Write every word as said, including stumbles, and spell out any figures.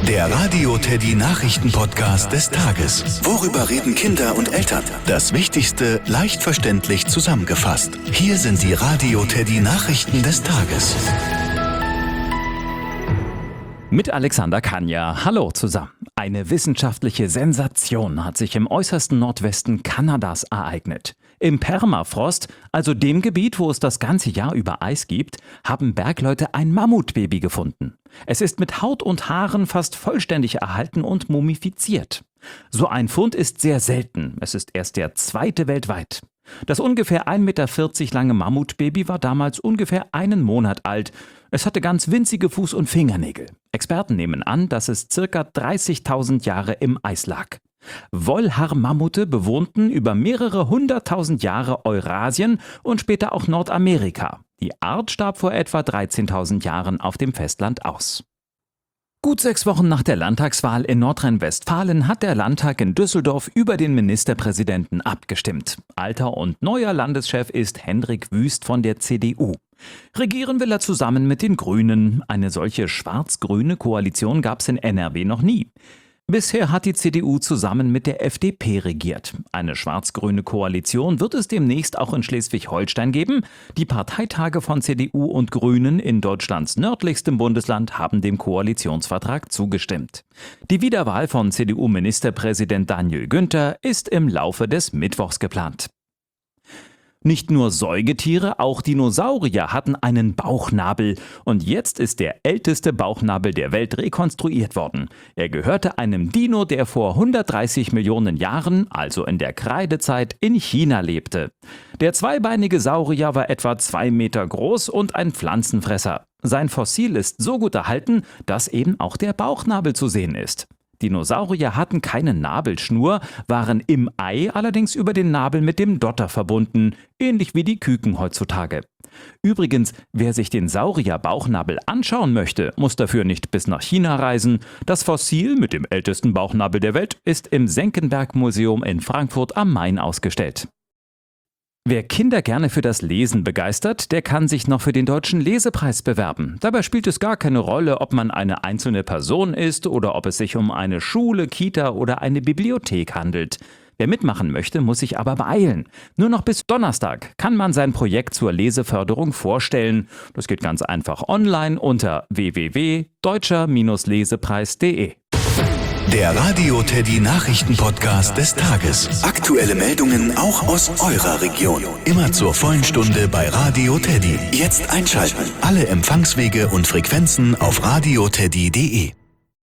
Der Radio Teddy Nachrichten-Podcast des Tages. Worüber reden Kinder und Eltern? Das Wichtigste leicht verständlich zusammengefasst. Hier sind die Radio Teddy Nachrichten des Tages. Mit Alexander Kania. Hallo zusammen. Eine wissenschaftliche Sensation hat sich im äußersten Nordwesten Kanadas ereignet. Im Permafrost, also dem Gebiet, wo es das ganze Jahr über Eis gibt, haben Bergleute ein Mammutbaby gefunden. Es ist mit Haut und Haaren fast vollständig erhalten und mumifiziert. So ein Fund ist sehr selten. Es ist erst der zweite weltweit. Das ungefähr ein Meter vierzig lange Mammutbaby war damals ungefähr einen Monat alt. Es hatte ganz winzige Fuß- und Fingernägel. Experten nehmen an, dass es ca. dreißigtausend Jahre im Eis lag. Wollhaarmammute bewohnten über mehrere hunderttausend Jahre Eurasien und später auch Nordamerika. Die Art starb vor etwa dreizehntausend Jahren auf dem Festland aus. Gut sechs Wochen nach der Landtagswahl in Nordrhein-Westfalen hat der Landtag in Düsseldorf über den Ministerpräsidenten abgestimmt. Alter und neuer Landeschef ist Hendrik Wüst von der C D U. Regieren will er zusammen mit den Grünen. Eine solche schwarz-grüne Koalition gab es in N R W noch nie. Bisher hat die C D U zusammen mit der F D P regiert. Eine schwarz-grüne Koalition wird es demnächst auch in Schleswig-Holstein geben. Die Parteitage von C D U und Grünen in Deutschlands nördlichstem Bundesland haben dem Koalitionsvertrag zugestimmt. Die Wiederwahl von C D U-Ministerpräsident Daniel Günther ist im Laufe des Mittwochs geplant. Nicht nur Säugetiere, auch Dinosaurier hatten einen Bauchnabel. Und jetzt ist der älteste Bauchnabel der Welt rekonstruiert worden. Er gehörte einem Dino, der vor hundertdreißig Millionen Jahren, also in der Kreidezeit, in China lebte. Der zweibeinige Saurier war etwa zwei Meter groß und ein Pflanzenfresser. Sein Fossil ist so gut erhalten, dass eben auch der Bauchnabel zu sehen ist. Dinosaurier hatten keine Nabelschnur, waren im Ei allerdings über den Nabel mit dem Dotter verbunden, ähnlich wie die Küken heutzutage. Übrigens, wer sich den Saurier-Bauchnabel anschauen möchte, muss dafür nicht bis nach China reisen. Das Fossil mit dem ältesten Bauchnabel der Welt ist im Senckenberg-Museum in Frankfurt am Main ausgestellt. Wer Kinder gerne für das Lesen begeistert, der kann sich noch für den Deutschen Lesepreis bewerben. Dabei spielt es gar keine Rolle, ob man eine einzelne Person ist oder ob es sich um eine Schule, Kita oder eine Bibliothek handelt. Wer mitmachen möchte, muss sich aber beeilen. Nur noch bis Donnerstag kann man sein Projekt zur Leseförderung vorstellen. Das geht ganz einfach online unter w w w punkt deutscher Lesepreis punkt de. Der Radio Teddy Nachrichten-Podcast des Tages. Aktuelle Meldungen auch aus eurer Region. Immer zur vollen Stunde bei Radio Teddy. Jetzt einschalten. Alle Empfangswege und Frequenzen auf radio teddy punkt de.